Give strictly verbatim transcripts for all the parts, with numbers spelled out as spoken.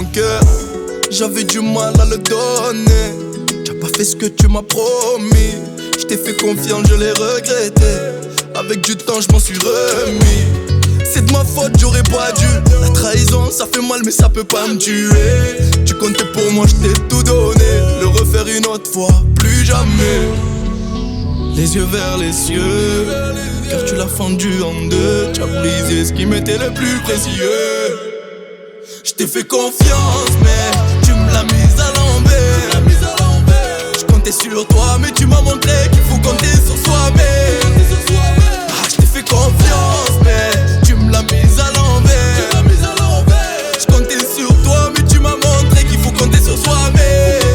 mon cœur, j'avais du mal à le donner. T'as pas fait ce que tu m'as promis. Je t'ai fait confiance, je l'ai regretté. Avec du temps, je m'en suis remis. C'est de ma faute, j'aurais pas dû. La trahison, ça fait mal, mais ça peut pas me tuer. Tu comptais pour moi, je t'ai tout donné. Le refaire une autre fois, plus jamais. Les yeux vers les cieux, car tu l'as fendu en deux. Tu as brisé ce qui m'était le plus précieux. Je t'ai fait confiance, mais tu me l'as mise à l'envers. Je comptais sur toi, mais tu m'as montré qu'il faut compter sur soi-même. Ah, je t'ai fait confiance, mais tu me l'as mise à l'envers. Je comptais sur toi, mais tu m'as montré qu'il faut compter sur soi-même.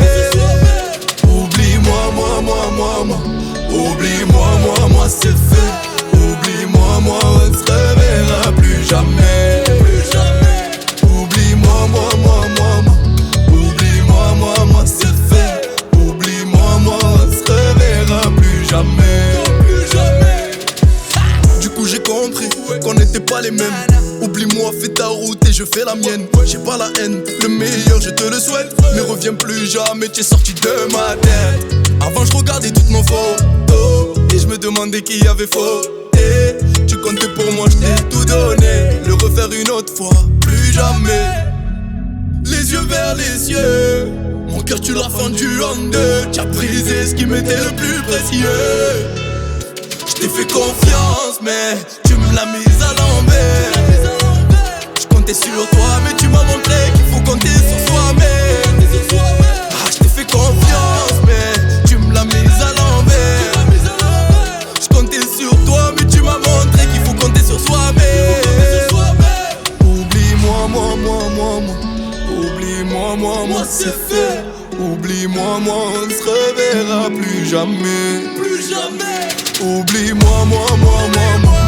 Oublie-moi, moi, moi, moi, moi. Oublie-moi, moi, moi, c'est fait. Oublie-moi, moi, on se reverra plus jamais. Plus jamais. Oublie-moi, moi, moi, moi, moi. Oublie-moi, moi, moi, c'est fait. Oublie-moi, moi, on se reverra plus jamais. Plus jamais. Du coup, j'ai compris qu'on n'était pas les mêmes. Oublie-moi, fais ta route et je fais la mienne. J'ai pas la haine, le meilleur, je te le souhaite. Mais reviens plus jamais, tu es sorti de ma tête. Avant, je regardais toutes nos photos et je me demandais qui avait fauté. Tu comptais pour moi, je t'ai tout donné. Le refaire une autre fois, plus jamais. Les yeux vers les cieux, mon cœur tu l'as fendu en deux. Tu as brisé ce qui m'était le plus précieux. Je t'ai fait confiance, mais tu me l'as mise à l'envers. Je comptais sur toi, mais tu m'as montré qu'il faut compter sur soi-même. Ah, je t'ai fait confiance, mais tu me l'as mise à l'envers. Je comptais sur toi, mais tu m'as montré qu'il faut compter sur soi-même. Oublie-moi, moi, moi, moi, moi. Oublie-moi, moi, moi, c'est fait. Oublie-moi, moi, on se reverra plus jamais. Plus jamais. Oublie-moi, moi, moi, moi, moi.